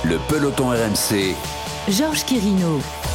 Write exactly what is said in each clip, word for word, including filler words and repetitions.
Le peloton R M C. Georges Quirino.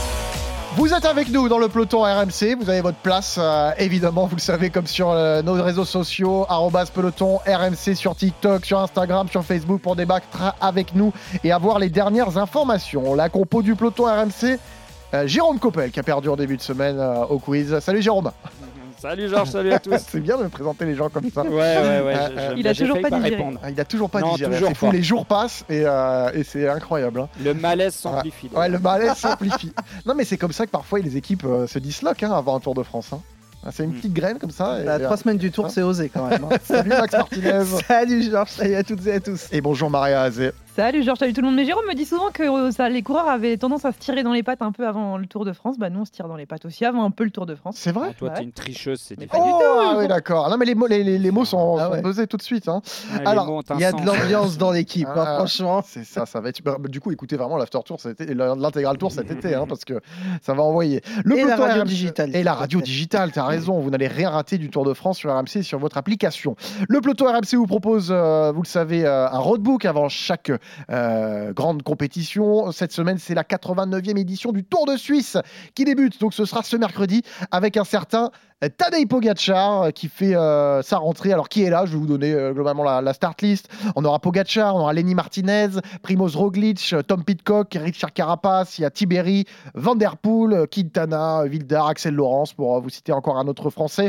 Vous êtes avec nous dans le peloton R M C, vous avez votre place, euh, évidemment, vous le savez, comme sur euh, nos réseaux sociaux, arobase peloton R M C sur TikTok, sur Instagram, sur Facebook, pour débattre avec nous et avoir les dernières informations. La compo du peloton R M C, euh, Jérôme Coppel qui a perdu en début de semaine euh, au quiz. Salut Jérôme. Salut Georges, salut à tous. C'est bien de me présenter les gens comme ça. Ouais, ouais, ouais. Euh, je- je- il a j'ai toujours failli pas digéré. répondre. Ah, il a toujours pas Non, digéré. toujours C'est fou, pas. les jours passent et, euh, et c'est incroyable. Hein. Le malaise s'amplifie. Ouais, le malaise s'amplifie. Non, mais c'est comme ça que parfois les équipes euh, se disloquent hein, avant un Tour de France. Hein. C'est une Mm. petite graine comme ça. Et, À trois semaines du tour, Hein c'est osé quand même. hein. Salut Max Martinez. Salut Georges, salut à toutes et à tous. Et bonjour Maria Azé. Salut Georges, salut tout le monde. Mais Jérôme me dit souvent que euh, ça, les coureurs avaient tendance à se tirer dans les pattes un peu avant le Tour de France. Bah nous on se tire dans les pattes aussi avant un peu le Tour de France. C'est vrai? Ah, toi, Ouais. t'es une tricheuse, c'est Mais différent. pas du Oh, tout. ah oui, d'accord. Non, mais les mots, les, les- les mots sont, Ah sont ouais. pesés tout de suite. Hein. Ouais, les Alors, mots ont un Il y a sens. de l'ambiance dans l'équipe, hein, Ah, franchement. C'est ça, ça va être. bah, Du coup, écoutez vraiment l'after tour, cet été- l'intégral tour cet été, hein, parce que ça va envoyer. Le Et la peloton radio R M C digitale. Et la radio digitale, tu as raison. Vous n'allez rien rater du Tour de France sur R M C et sur votre application. Le peloton R M C vous propose, euh, vous le savez, euh, un roadbook avant chaque euh, grande compétition. Cette semaine, c'est la quatre-vingt-neuvième édition du Tour de Suisse qui débute. Donc, ce sera ce mercredi avec un certain euh, Tadej Pogacar euh, qui fait euh, sa rentrée. Alors, qui est là? Je vais vous donner euh, globalement la, la start list. On aura Pogacar, on aura Lenny Martinez, Primoz Roglic, euh, Tom Pidcock, Richard Carapaz, il y a Tiberi, Van Der Poel, euh, Quintana, euh, Wildar, Axel Laurence, pour euh, vous citer encore un autre Français.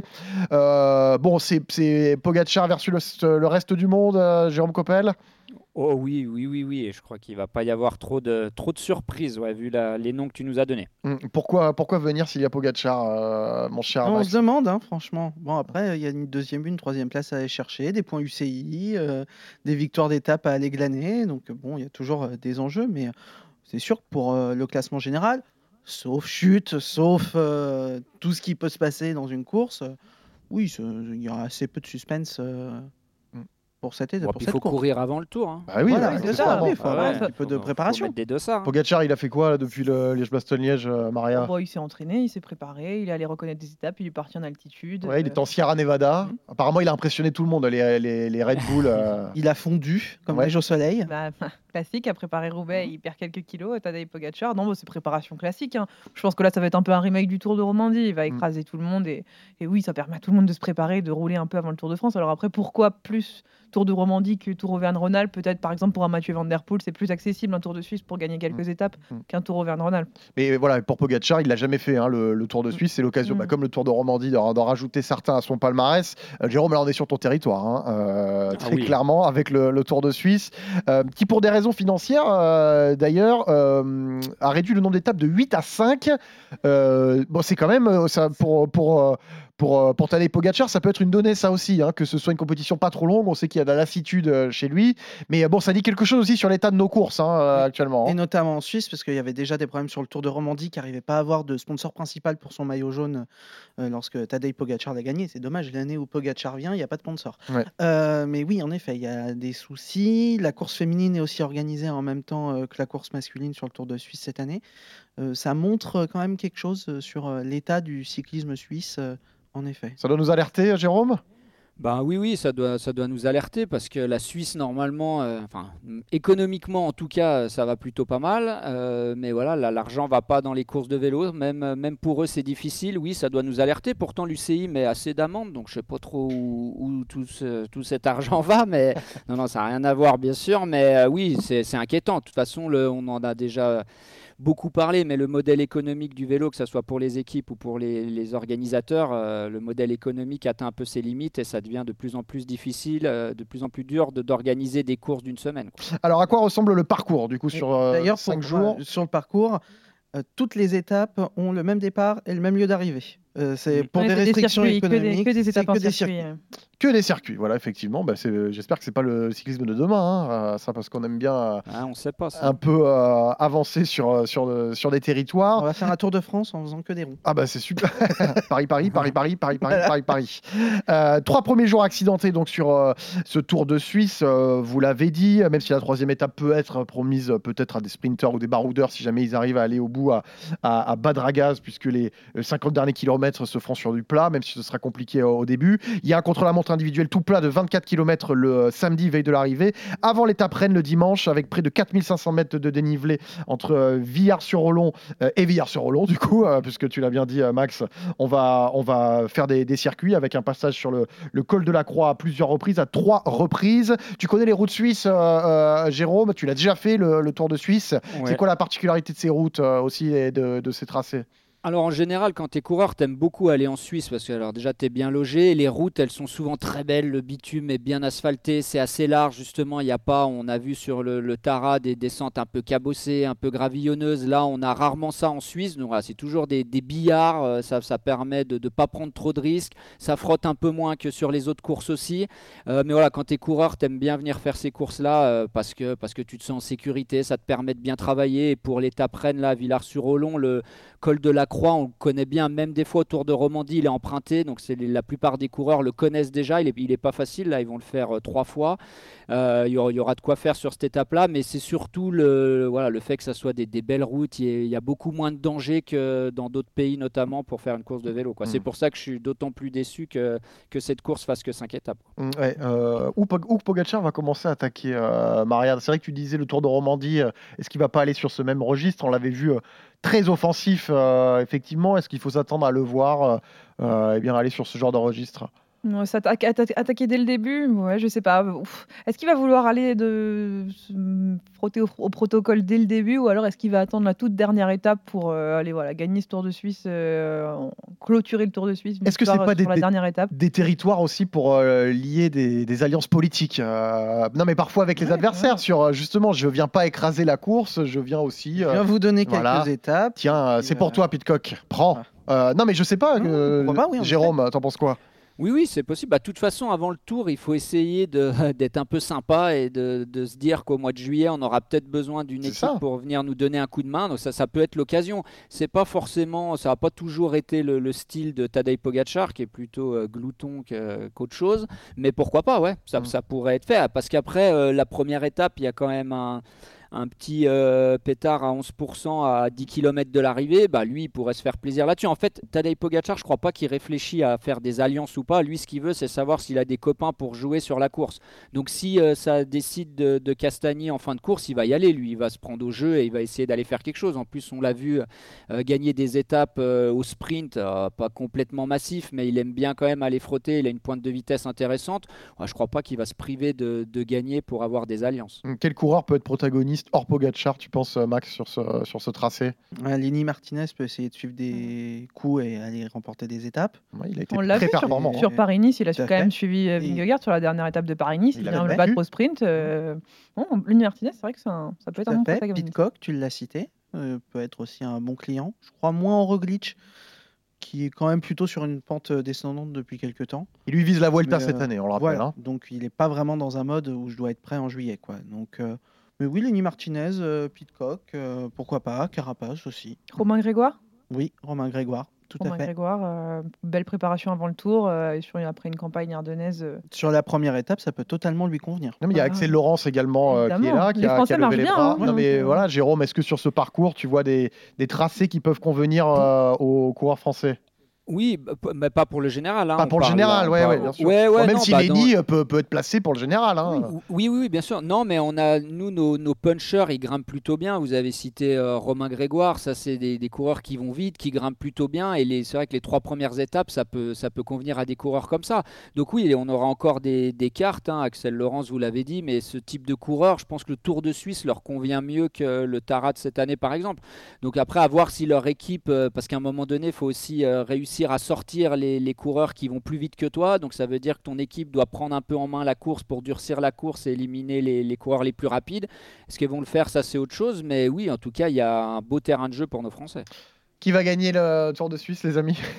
Euh, bon, c'est, c'est Pogacar versus le, le reste du monde, euh, Jérôme Coppel. Oh oui, oui, oui, oui. Et je crois qu'il va pas y avoir trop de, trop de surprises, ouais, vu la- les noms que tu nous as donnés. Hum, Pourquoi, pourquoi venir s'il y a Pogacar, euh, mon cher On Max? se demande, hein, franchement. Bon, après, il y a une deuxième, une troisième place à aller chercher, des points U C I, euh, des victoires d'étape à aller glaner. Donc, bon, il y a toujours euh, des enjeux, mais euh, c'est sûr que pour euh, le classement général, sauf chute, sauf euh, tout ce qui peut se passer dans une course, euh, oui, ce- il y a assez peu de suspense euh, Mm. pour cette, Bon, pour puis il cette faut course. courir avant le tour. Hein. Bah oui, Voilà, là, c'est c'est ça, ça, oui, bon. faut Ah avoir ouais, un petit peu de faut- préparation. Faut mettre des dossards. hein. Pogacar, il a fait quoi là, depuis le Liège-Bastogne-Liège, euh, Maria? Bon, il s'est entraîné, il s'est préparé, il est allé reconnaître des étapes, il est parti en altitude. Ouais, il euh, est en Sierra Nevada. Mhm. Apparemment, il a impressionné tout le monde, les, les, les Red Bull. euh. Il a fondu comme Ouais. neige au soleil. bah, classique, a préparé Roubaix, il perd quelques kilos. Tadej Pogacar, non, bah, c'est préparation classique. hein. Je pense que là, ça va être un peu un remake du Tour de Romandie. Il va écraser tout le monde et, et oui, ça permet à tout le monde de se préparer, de rouler un peu avant le Tour de France. Alors après, pourquoi plus Tour de Romandie que Tour Auvergne-Rhône-Alpes? Peut-être par exemple pour un Mathieu Van Der Poel, c'est plus accessible un Tour de Suisse pour gagner quelques étapes Mhm. qu'un Tour Auvergne-Rhône-Alpes. Mais voilà, pour Pogacar, il l'a jamais fait, hein, le, le Tour de Suisse. C'est l'occasion, Mm. bah, comme le Tour de Romandie, d'en, d'en rajouter certains à son palmarès. Euh, Jérôme, là, on est sur ton territoire, hein, euh, Ah très oui. clairement, avec le, le Tour de Suisse, euh, qui, pour des raisons financières, euh, d'ailleurs, euh, a réduit le nombre d'étapes de huit à cinq. Euh, bon, c'est quand même, euh, ça, pour, pour, euh, pour, euh, pour Tadej Pogacar, ça peut être une donnée, ça aussi, hein, que ce soit une compétition pas trop longue. On sait qu'il y a de la lassitude euh, chez lui. Mais euh, bon, ça dit quelque chose aussi sur l'état de nos courses hein, euh, actuellement. Et hein. notamment en Suisse, parce qu'il y avait déjà des problèmes sur le Tour de Romandie qui n'arrivait pas à avoir de sponsor principal pour son maillot jaune euh, lorsque Tadej Pogacar l'a gagné. C'est dommage, l'année où Pogacar vient, il n'y a pas de sponsor. Ouais. Euh, mais oui, en effet, il y a des soucis. La course féminine est aussi organisée en même temps euh, que la course masculine sur le Tour de Suisse cette année. Euh, ça montre euh, quand même quelque chose euh, sur euh, l'état du cyclisme suisse, euh, en effet. Ça doit nous alerter, euh, Jérôme? Ben oui, oui, ça doit, ça doit nous alerter parce que la Suisse, normalement, euh, enfin, mm, économiquement en tout cas, ça va plutôt pas mal. euh, mais voilà, là, l'argent va pas dans les courses de vélo. Même, euh, même pour eux, c'est difficile. Oui, ça doit nous alerter. Pourtant, l'U C I met assez d'amendes, donc je sais pas trop où, où tout, ce- tout cet argent va. Mais non, non, ça n'a rien à voir, bien sûr. Mais euh, oui, c'est c'est inquiétant. De toute façon, le, on en a déjà beaucoup parlé, mais le modèle économique du vélo, que ce soit pour les équipes ou pour les, les organisateurs, euh, le modèle économique atteint un peu ses limites et ça devient de plus en plus difficile, euh, de plus en plus dur de- d'organiser des courses d'une semaine, quoi. Alors, à quoi ressemble le parcours, du coup, sur euh, D'ailleurs, cinq pour- jours euh, sur le parcours, euh, toutes les étapes ont le même départ et le même lieu d'arrivée. Euh, c'est Mm. pour Ouais, des c'est restrictions circuits, que des- économiques. que des, c'est étapes en que des circuit. circuits. euh. Que des circuits, voilà, effectivement. Bah, c'est, j'espère que c'est pas le cyclisme de demain, hein, euh, ça, parce qu'on aime bien euh, Ah, on ne sait pas ça. un peu euh, avancer sur, euh, sur, de- sur des On territoires. va faire un Tour de France en faisant que des ronds. Ah bah c'est super. Paris, Paris, Paris, Paris, Paris, Paris, Paris, Paris. Euh, trois premiers jours accidentés donc sur euh, ce Tour de Suisse. euh, vous l'avez dit, même si la troisième étape peut être promise euh, peut-être à des sprinters ou des baroudeurs si jamais ils arrivent à aller au bout à, à, à Bad Ragaz, puisque les euh, cinquante derniers kilomètres kilomètres se feront sur du plat, même si ce sera compliqué au début. Il y a un contre-la-montre individuel tout plat de vingt-quatre kilomètres le samedi, veille de l'arrivée, avant l'étape Rennes le dimanche, avec près de quatre mille cinq cents mètres de dénivelé entre euh, Villars-sur-Olon euh, et Villars-sur-Olon, du coup, euh, puisque tu l'as bien dit, euh, Max, on va, on va faire des, des circuits avec un passage sur le, le col de la Croix à plusieurs reprises, à trois reprises. Tu connais les routes suisses, euh, euh, Jérôme, tu l'as déjà fait, le, le Tour de Suisse. Ouais. C'est quoi la particularité de ces routes euh, aussi et de, de ces tracés ? Alors en général, quand tu es coureur, tu aimes beaucoup aller en Suisse parce que alors déjà tu es bien logé. Les routes, elles sont souvent très belles. Le bitume est bien asphalté. C'est assez large justement. Il n'y a pas, on a vu sur le, le Tara des descentes un peu cabossées, un peu gravillonneuses. Là, on a rarement ça en Suisse. Donc voilà, c'est toujours des, des billards. Euh, ça, ça permet de ne pas prendre trop de risques. Ça frotte un peu moins que sur les autres courses aussi. Euh, mais voilà, quand tu es coureur, tu aimes bien venir faire ces courses-là euh, parce, que, parce que tu te sens en sécurité. Ça te permet de bien travailler. Et pour l'étape Rennes, là, Villars-sur-Olon, le col de la Croix, on le connaît bien, même des fois au Tour de Romandie, il est emprunté, donc c'est les, la plupart des coureurs le connaissent déjà, il est, il est pas facile, là ils vont le faire euh, trois fois, euh, il, y aura, il y aura de quoi faire sur cette étape-là, mais c'est surtout le, voilà, le fait que ça soit des, des belles routes, il y, a, il y a beaucoup moins de danger que dans d'autres pays notamment pour faire une course de vélo, quoi. Mmh. C'est pour ça que je suis d'autant plus déçu que, que cette course fasse que cinq étapes. Mmh, ouais, euh, où, où Pogacar va commencer à attaquer euh, Maria. C'est vrai que tu disais le Tour de Romandie, euh, est-ce qu'il va pas aller sur ce même registre? On l'avait vu euh, très offensif, euh, effectivement. Est-ce qu'il faut s'attendre à le voir euh, et bien aller sur ce genre de registre? Ouais, s'atta- atta- attaquer dès le début, ouais, je sais pas. Ouf. Est-ce qu'il va vouloir aller de se frotter au, au protocole dès le début, ou alors est-ce qu'il va attendre la toute dernière étape pour euh, aller voilà, gagner ce Tour de Suisse, euh, clôturer le Tour de Suisse, Est-ce que c'est pas des, sur la des, dernière étape des territoires aussi pour euh, lier des, des alliances politiques euh, Non, mais parfois avec les Ouais, adversaires, ouais. sur justement, je viens pas écraser la course, je viens aussi. Je euh, viens vous donner quelques voilà. étapes. Tiens, euh, Et c'est pour euh, toi, Pitcock. Prends. Euh, non, mais je sais pas. Non, euh, pourquoi pas, oui, en Jérôme, t'en penses quoi? Oui, oui, c'est possible. Bah, de toute façon, avant le Tour, il faut essayer de, d'être un peu sympa et de, de se dire qu'au mois de juillet, on aura peut-être besoin d'une C'est équipe ça. pour venir nous donner un coup de main. Donc ça, ça peut être l'occasion. C'est pas forcément, ça n'a pas toujours été le, le style de Tadej Pogacar, qui est plutôt euh, glouton que- qu'autre chose. Mais pourquoi pas, ouais, ça, Mm. ça pourrait être fait. Parce qu'après, euh, la première étape, il y a quand même un un petit euh, pétard à onze pour cent à dix kilomètres de l'arrivée, bah lui il pourrait se faire plaisir là-dessus. En fait, Tadej Pogacar, je crois pas qu'il réfléchit à faire des alliances ou pas. Lui, ce qu'il veut, c'est savoir s'il a des copains pour jouer sur la course. Donc si euh, ça décide de, de castagner en fin de course, il va y aller, lui. Il va se prendre au jeu et il va essayer d'aller faire quelque chose. En plus, on l'a vu euh, gagner des étapes euh, au sprint, euh, pas complètement massif, mais il aime bien quand même aller frotter. Il a une pointe de vitesse intéressante. Ouais, je crois pas qu'il va se priver de, de gagner pour avoir des alliances. Quel coureur peut être protagoniste hors Pogacar, tu penses, Max, sur ce, sur ce tracé? Ouais, Lenny Martinez peut essayer de suivre des coups et aller remporter des étapes. Ouais, il a été On l'a très vu sur, performant. et- sur Paris-Nice, il a Tout à quand même fait. suivi euh, Et- Vingegaard sur la dernière étape de Paris-Nice. Il Il avait vient le battu. battre au sprint. Euh... Bon, Lenny Martinez, c'est vrai que c'est un- ça peut être Tout un à bon fait. protagoniste. Pitcock, tu l'as cité, euh, peut être aussi un bon client. Je crois moins en Roglic, qui est quand même plutôt sur une pente descendante depuis quelques temps. Il lui vise la Vuelta Mais, cette euh, année, on le rappelle. Voilà. Hein. Donc il n'est pas vraiment dans un mode où je dois être prêt en juillet, quoi. Donc, euh, mais oui, Lenny Martinez, euh, Pitcock, euh, pourquoi pas, Carapace aussi. Romain Grégoire Oui, Romain Grégoire, tout Romain à fait. Grégoire, euh, belle préparation avant le Tour, euh, et sur, après une campagne ardennaise. euh, Sur la première étape, ça peut totalement lui convenir. Non, mais il y a Ah. Axel Laurence également euh, qui est Évidemment. là, qui Les a, qui Français a levé marchent les bien, bras. hein. Non, mais Ouais. voilà, Jérôme, est-ce que sur ce parcours, tu vois des, des tracés qui peuvent convenir euh, aux coureurs français? Oui, bah, p- mais pas pour le général. Hein, Pas on pour le parle général, là, on ouais, parle- ouais, bien sûr. Ouais, ouais, Bon, même non, si bah, Lenny dans- euh, peut, peut être placé pour le général. Hein. Oui, oui, oui, bien sûr. Non, mais on a, nous, nos, nos punchers, ils grimpent plutôt bien. Vous avez cité euh, Romain Grégoire, ça, c'est des, des coureurs qui vont vite, qui grimpent plutôt bien. Et les- c'est vrai que les trois premières étapes, ça peut, ça peut convenir à des coureurs comme ça. Donc oui, on aura encore des, des cartes. Hein. Axel Laurence, vous l'avez dit, mais ce type de coureur, je pense que le Tour de Suisse leur convient mieux que le Tara de cette année, par exemple. Donc après, à voir si leur équipe, euh, parce qu'à un moment donné, il faut aussi euh, réussir à sortir les, les coureurs qui vont plus vite que toi. Donc ça veut dire que ton équipe doit prendre un peu en main la course pour durcir la course et éliminer les, les coureurs les plus rapides. Est-ce qu'ils vont le faire? Ça, c'est autre chose. Mais oui, en tout cas, il y a un beau terrain de jeu pour nos Français. Qui va gagner le Tour de Suisse, les amis?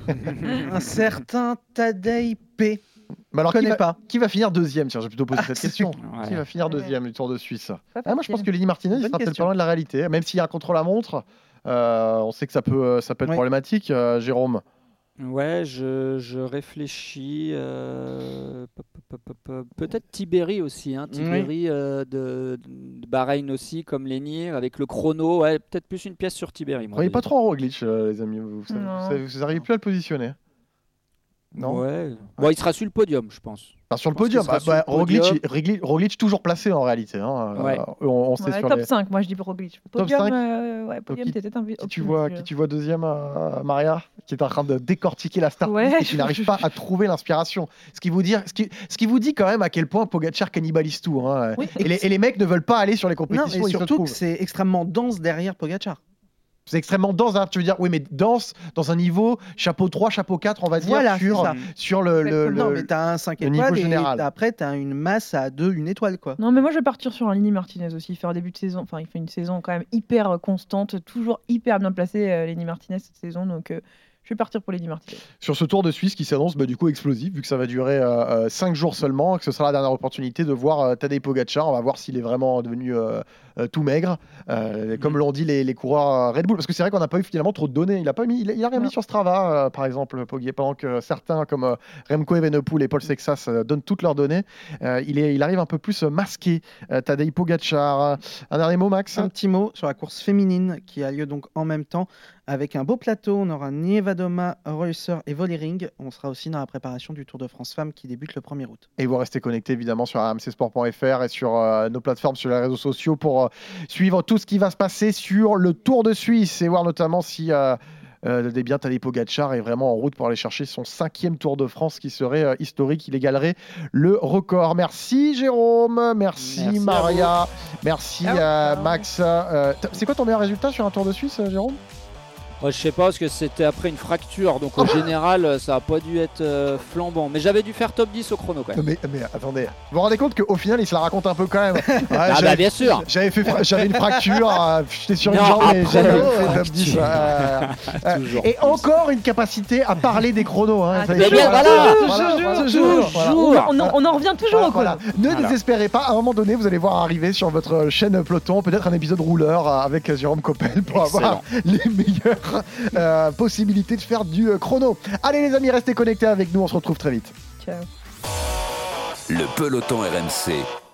Un certain Tadej P. Mais alors, Je qui connais va, pas. qui va finir deuxième? Tiens, j'ai plutôt posé cette question. Ouais. Qui va finir deuxième du Tour de Suisse? Pas Ah, moi, je pense facile. que Lenny Martinez il Bonne sera peut-être question. pas loin de la réalité. Même s'il y a un contre-la-montre, euh, on sait que ça peut, ça peut être Oui. problématique, euh, Jérôme. Ouais, je, je réfléchis. euh, pop, pop, pop, pop, Peut-être Tiberi aussi. Hein, Tiberi euh, de, de Bahreïn aussi, comme Lenny, avec le chrono. Ouais, peut-être plus une pièce sur Tiberi. Vous Moi, croyez pas deuxième. trop en Roglic, euh, les amis. Vous, vous, Non. vous, vous arrivez plus à le positionner. Non. Ouais. Bon, il sera sur le podium, je pense. Enfin, sur le Je pense qu'il podium, sera bah, sur le bah, Roglic, podium. il- Roglic, Roglic toujours placé en réalité. Hein. Ouais. Euh, on, on sait Ouais, sur top les... cinq, moi je dis pour Roglic. Top Podium, cinq. euh, ouais, podium qui- t'es peut-être un peu Qui tu, vois, qui tu vois deuxième, euh, Maria, qui est en train de décortiquer la start Ouais, et qui n'arrive pas à trouver l'inspiration. Ce qui, vous dit, ce, qui, ce qui vous dit quand même à quel point Pogacar cannibalise tout. Hein. Oui. Et, les, et les mecs ne veulent pas aller sur les Non, compétitions. et ils se surtout que retrouvent. c'est extrêmement dense derrière Pogacar. C'est extrêmement dense. Hein. Tu veux dire, oui, mais dense dans un niveau chapeau trois, chapeau quatre, on va dire, Voilà, c'est sur, ça. sur le, le, non, le- mais t'as un cinq le niveau étoiles et général. t'as- après t'as une masse à deux, une étoile quoi. Non, mais moi je vais partir sur un Lenny Martinez aussi. Il fait un début de saison, enfin il fait une saison quand même hyper euh, constante, toujours hyper bien placé, euh, Lenny Martinez cette saison. Donc euh, je vais partir pour Lenny Martinez. sur ce Tour de Suisse qui s'annonce bah, du coup explosif, vu que ça va durer cinq jours seulement, que ce sera la dernière opportunité de voir euh, Tadej Pogacar. On va voir s'il est vraiment devenu euh, euh, tout maigre, euh, comme l'ont dit les, les coureurs Red Bull. Parce que c'est vrai qu'on n'a pas eu finalement trop de données. Il a, pas mis, il a, il a rien Non. mis sur Strava, euh, par exemple, Poggi, pendant que certains comme euh, Remco Evenepoel et Paul Sexas euh, donnent toutes leurs données. Euh, il, est, il arrive un peu plus masqué, euh, Tadej Pogacar. Un dernier mot, Max? Un petit mot sur la course féminine qui a lieu donc en même temps avec un beau plateau. On aura Nievadoma, Reusser et Vollering. On sera aussi dans la préparation du Tour de France Femmes qui débute le premier août. Et vous restez connectés évidemment sur r m c sport point f r et sur euh, nos plateformes sur les réseaux sociaux pour euh, suivre tout ce qui va se passer sur le Tour de Suisse et voir notamment si euh, euh, eh bien, Tadej Pogacar est vraiment en route pour aller chercher son cinquième Tour de France qui serait euh, historique. Il égalerait le record. Merci Jérôme, merci, Merci à Maria, merci Ciao. euh, Ciao. Max. Euh, t- c'est quoi ton meilleur résultat sur un Tour de Suisse, euh, Jérôme? Moi, je sais pas parce que c'était après une fracture, donc au général, ça a pas dû être euh, flambant. Mais j'avais dû faire top dix au chrono quand même. mais, mais attendez, vous vous rendez compte qu'au final il se la raconte un peu quand même. Ouais, Ah j'avais- bah bien sûr. J'avais fait, fra- j'avais une fracture, euh, j'étais sur une Non, jambe et après j'avais une fait top fracture. dix. euh, euh, Toujours et plus. encore une capacité à parler des chronos. Hein, Ah, ça y mais est, bien, voilà. voilà, voilà, Toujours, voilà. On, toujours. on en- on en revient toujours Voilà, au chrono. voilà. Ne Voilà. désespérez pas, à un moment donné, vous allez voir arriver sur votre chaîne Peloton peut-être un épisode rouleur euh, avec Jérôme Coppel pour avoir les meilleures euh, possibilités de faire du euh, chrono. Allez les amis, restez connectés avec nous, on se retrouve très vite. Ciao. Le peloton R M C,